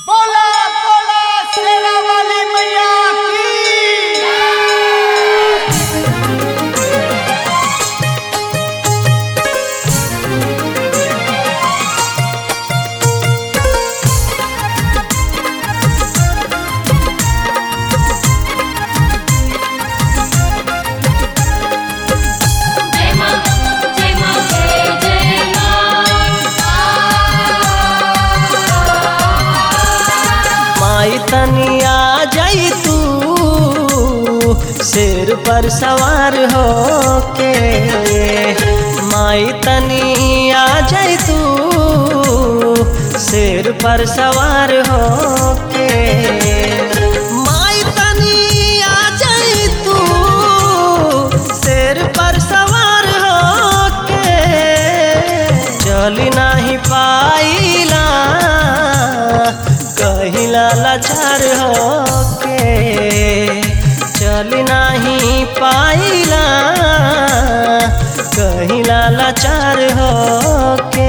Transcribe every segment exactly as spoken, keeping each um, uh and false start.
बोला बोला शेरा वाली मैया की माई तनी आ जाई तू शेर पर सवार हो के। माई तनी आ जाई तू शेर पर सवार हो के। माई तनी आ जाई तू शेर पर सवार हो के। चली नाही पाइला कहिला लाचार होके, चली नाही पाइला कहिला लाचार होके।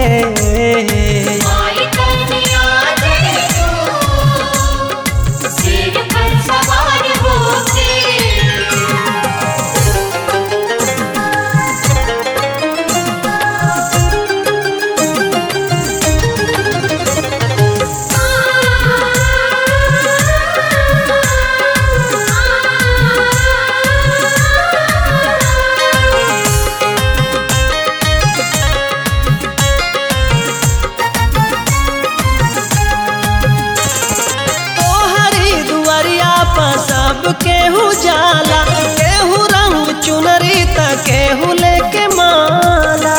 सब केहू जाला, केहू रंग चुनरी त केहू लेके माला।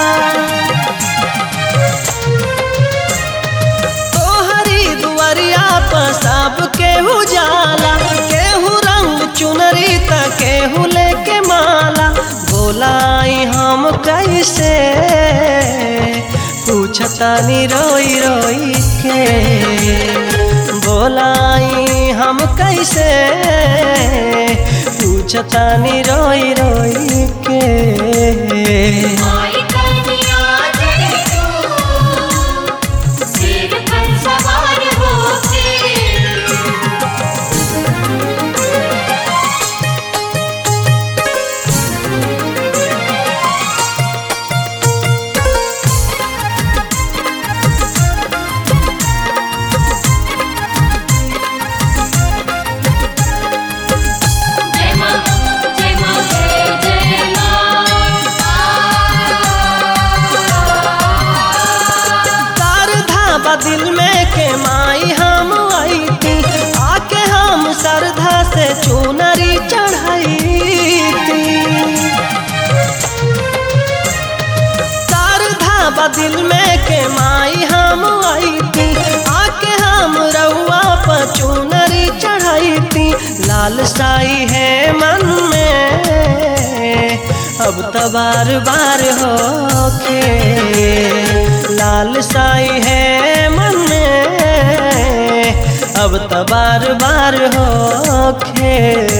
तोहरी दुआरिया पर सब केहू जाला, केहू रंग चुनरी त केहू लेके माला। बोलाई हम कैसे पूछतानी रोई रोई के। बोलाई हम कैसे पूछतानी रोई रोई के। दिल में के माई हम आई थी, आके हम श्रद्धा से चुनरी चढ़ाई थी। श्रद्धा दिल में के माई हम आई थी, आके हम रउआ पर चुनरी चढ़ाई थी। लाल साई है मन में अब तो बार बार होके। लाल साई है मन में अब तो बार बार होके।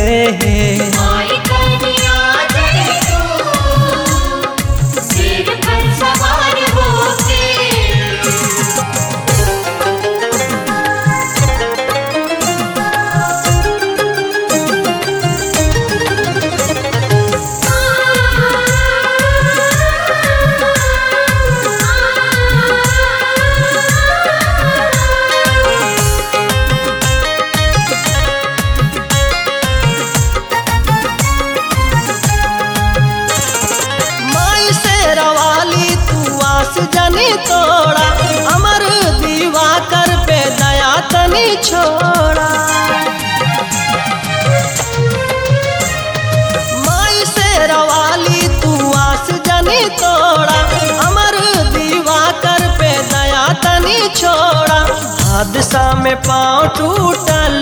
जनी तोड़ा अमर दीवा कर पे दया तनी छोड़ा। माई से रवाली तू आस जनी तोड़ा, अमर दीवा कर पे दया तनी छोड़ा। हादसा में पाँव टूटल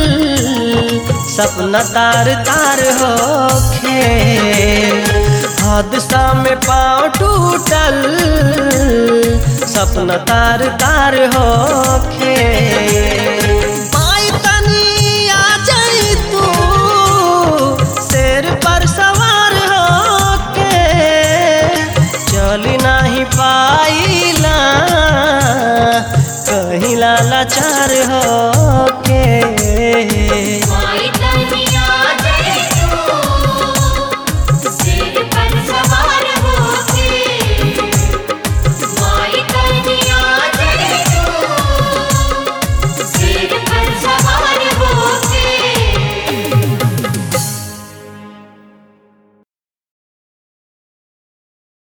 सपना तार तार होके। हादसा में पाँव टूटल सपना तार तार होके। माई तनी आ जाई तू शेर पर सवार होके। चली नहीं पाइला रही लाचार हो के।